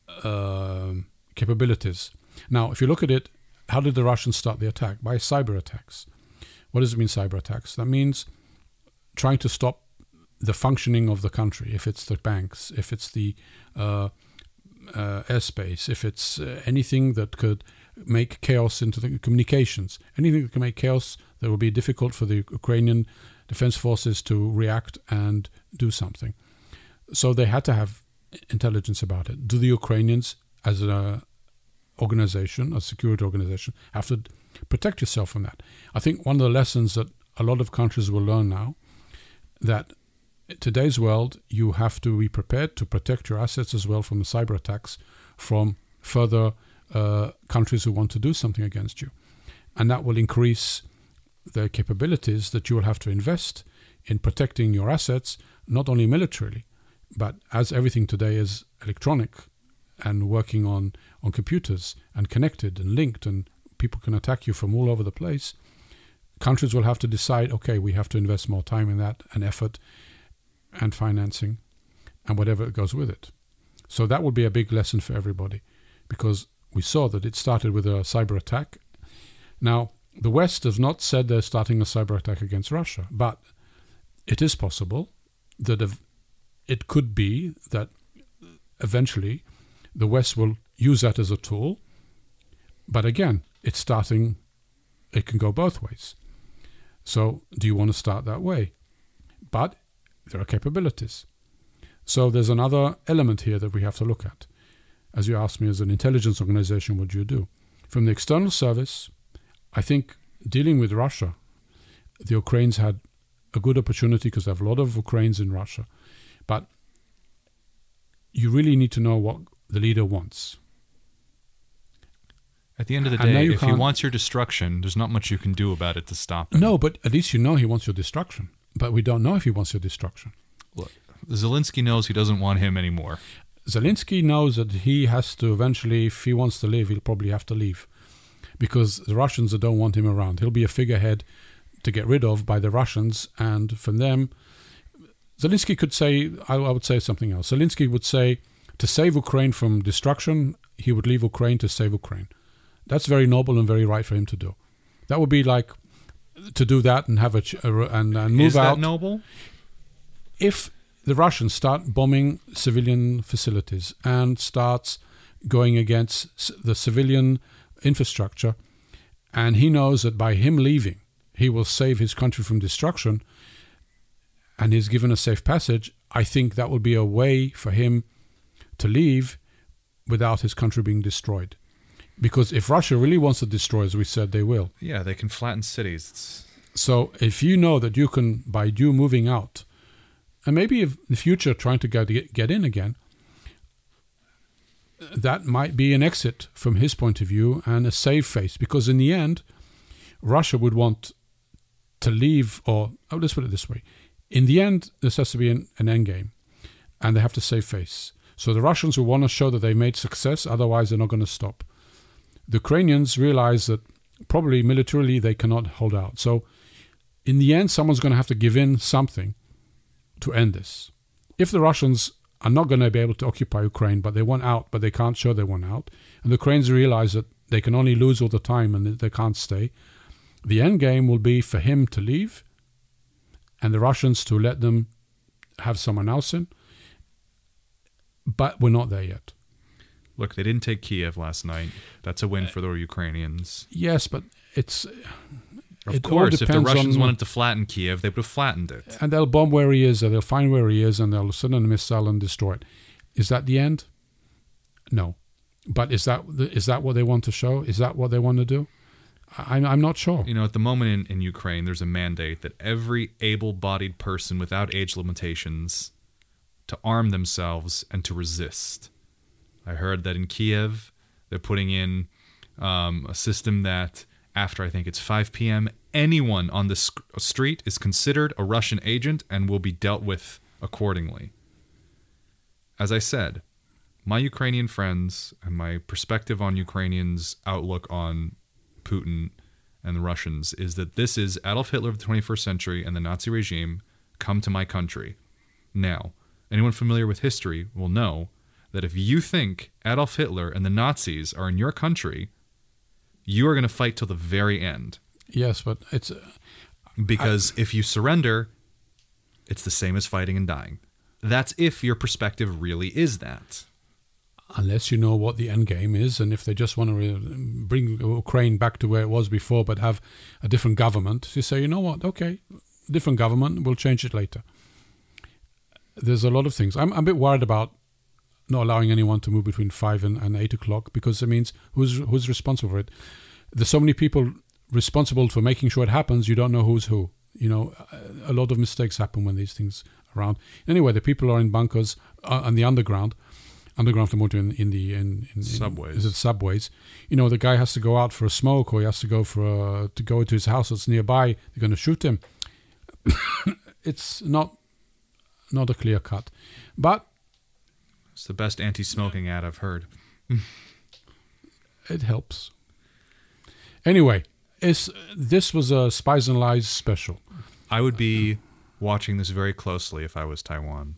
uh, capabilities. Now, if you look at it, how did the Russians start the attack? By cyber attacks. What does it mean, cyber attacks? That means trying to stop the functioning of the country, if it's the banks, if it's the uh, uh, airspace, if it's uh, anything that could make chaos into the communications, anything that can make chaos that will be difficult for the Ukrainian defense forces to react and do something. So they had to have intelligence about it. Do the Ukrainians, as a organization, a security organization, have to protect yourself from that? I think one of the lessons that a lot of countries will learn now, that in today's world, you have to be prepared to protect your assets as well from the cyber attacks from further uh, countries who want to do something against you. And that will increase the capabilities that you will have to invest in protecting your assets, not only militarily, but as everything today is electronic and working on, on computers and connected and linked, and people can attack you from all over the place, countries will have to decide, okay, we have to invest more time in that and effort and financing and whatever goes with it. So that would be a big lesson for everybody, because we saw that it started with a cyber attack. Now, the West has not said they're starting a cyber attack against Russia, but it is possible that if it could be that eventually the West will use that as a tool. But again, it's starting, it can go both ways. So do you want to start that way? But there are capabilities. So there's another element here that we have to look at. As you asked me, as an intelligence organization, what do you do? From the external service, I think dealing with Russia, the Ukrainians had a good opportunity because they have a lot of Ukrainians in Russia. But you really need to know what the leader wants. At the end of the And now day, you if he can't- wants your destruction, there's not much you can do about it to stop him. No, but at least you know he wants your destruction. But we don't know if he wants your destruction. Look, Zelensky knows he doesn't want him anymore. Zelensky knows that he has to eventually, if he wants to live, he'll probably have to leave. Because the Russians don't want him around. He'll be a figurehead to get rid of by the Russians. And from them, Zelensky could say, I, I would say something else. Zelensky would say, to save Ukraine from destruction, he would leave Ukraine to save Ukraine. That's very noble and very right for him to do. That would be like to do that and have a, ch- a and, and move Is that out. noble? If the Russians start bombing civilian facilities and starts going against c- the civilian infrastructure, and he knows that by him leaving, he will save his country from destruction, and he's given a safe passage, I think that will be a way for him to leave without his country being destroyed. Because if Russia really wants to destroy, as we said, they will. Yeah, they can flatten cities. It's, So if you know that you can, by you moving out, and maybe in the future trying to get, get in again, that might be an exit from his point of view and a save face. Because in the end, Russia would want to leave, or oh, let's put it this way. In the end, this has to be an, an end game, and they have to save face. So the Russians will want to show that they made success, otherwise they're not going to stop. The Ukrainians realize that probably militarily they cannot hold out. So in the end, someone's going to have to give in something to end this. If the Russians are not going to be able to occupy Ukraine, but they want out, but they can't show they want out, and the Ukrainians realize that they can only lose all the time and they can't stay, the end game will be for him to leave and the Russians to let them have someone else in. But we're not there yet. look, they didn't take Kiev last night. That's a win for the Ukrainians. Yes, but it's... Of it all course, if the depends Russians on- wanted to flatten Kiev, they would have flattened it. And they'll bomb where he is, or they'll find where he is, and they'll send a missile and destroy it. Is that the end? No. But is that the, is that what they want to show? Is that what they want to do? I'm, I'm not sure. You know, at the moment in, in Ukraine, there's a mandate that every able-bodied person without age limitations to arm themselves and to resist. I heard that in Kiev, they're putting in um, a system that after, I think it's five p.m., anyone on the sc- street is considered a Russian agent and will be dealt with accordingly. As I said, my Ukrainian friends and my perspective on Ukrainians' outlook on Putin and the Russians is that this is Adolf Hitler of the twenty-first century and the Nazi regime come to my country. Now, anyone familiar with history will know that if you think Adolf Hitler and the Nazis are in your country, you are going to fight till the very end. Yes, but it's... Uh, because I, if you surrender, it's the same as fighting and dying. That's if your perspective really is that. Unless you know what the end game is, and if they just want to re- bring Ukraine back to where it was before but have a different government, you say, you know what, okay, different government, we'll change it later. There's a lot of things. I'm, I'm a bit worried about not allowing anyone to move between five and, and eight o'clock, because it means who's who's responsible for it. There's so many people responsible for making sure it happens, you don't know who's who. You know, a lot of mistakes happen when these things are around. Anyway, the people are in bunkers uh, on the underground, underground motor in, in the in, in subways. In, is it subways? You know, the guy has to go out for a smoke, or he has to go for a, to go to his house that's nearby. They're going to shoot him. It's not not a clear cut, but it's the best anti-smoking ad I've heard. It helps. Anyway, it's, this was a Spies and Lies special. I would be watching this very closely if I was Taiwan.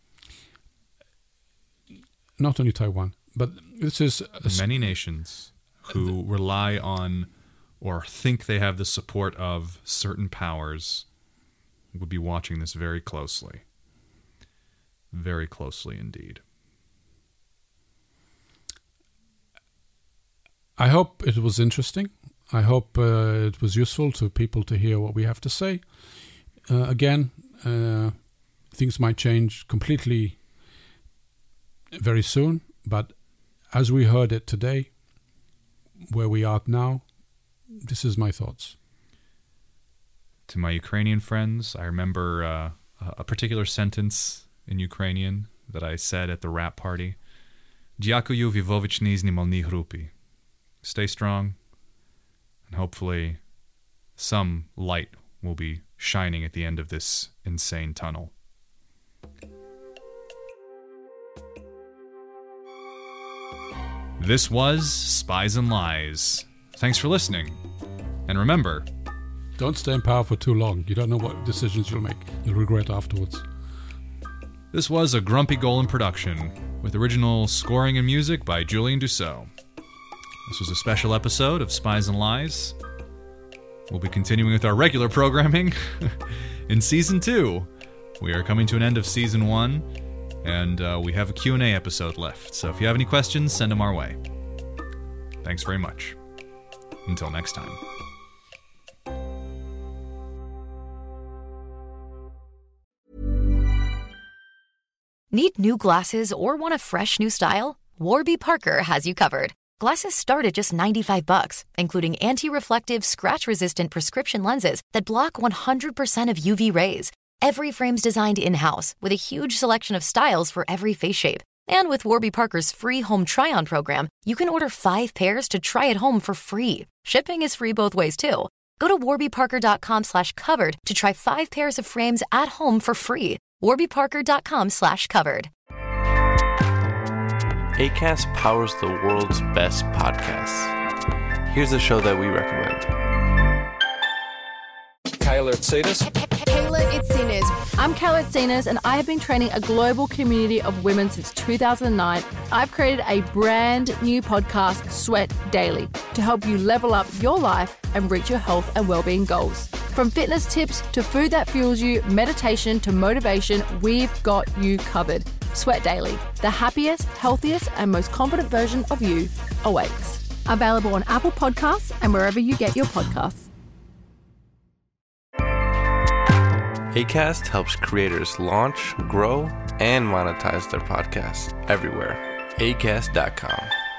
Not only Taiwan, but this is... A sp- Many nations who rely on or think they have the support of certain powers would be watching this very closely. Very closely indeed. I hope it was interesting. I hope uh, it was useful to people to hear what we have to say. Uh, again, uh, things might change completely very soon, but as we heard it today, where we are now, this is my thoughts. To my Ukrainian friends, I remember uh, a particular sentence in Ukrainian that I said at the rap party. Дякую, Вівович не знімав ні групи. stay strong, and hopefully some light will be shining at the end of this insane tunnel. This was Spies and Lies. Thanks for listening. And remember, don't stay in power for too long. You don't know what decisions you'll make. You'll regret afterwards. This was a Grumpy Golem production, with original scoring and music by Julian Dussault. This was a special episode of Spies and Lies. We'll be continuing with our regular programming in Season two. We are coming to an end of Season one, and uh, we have a Q and A episode left. So if you have any questions, send them our way. Thanks very much. Until next time. Need new glasses or want a fresh new style? Warby Parker has you covered. Glasses start at just ninety-five bucks, including anti-reflective, scratch-resistant prescription lenses that block one hundred percent of U V rays. Every frame's designed in-house with a huge selection of styles for every face shape. And with Warby Parker's free home try-on program, you can order five pairs to try at home for free. Shipping is free both ways, too. Go to warbyparker.com slash covered to try five pairs of frames at home for free. warbyparker.com slash covered. Acast powers the world's best podcasts. Here's a show that we recommend. Kayla Itsinas. Kayla Itsinas. I'm Kayla Itsinas, and I have been training a global community of women since two thousand nine. I've created a brand new podcast, Sweat Daily, to help you level up your life and reach your health and well-being goals. From fitness tips to food that fuels you, meditation to motivation, we've got you covered. Sweat Daily, the happiest, healthiest, and most confident version of you awaits. Available on Apple Podcasts and wherever you get your podcasts. Acast helps creators launch, grow, and monetize their podcasts everywhere. acast dot com.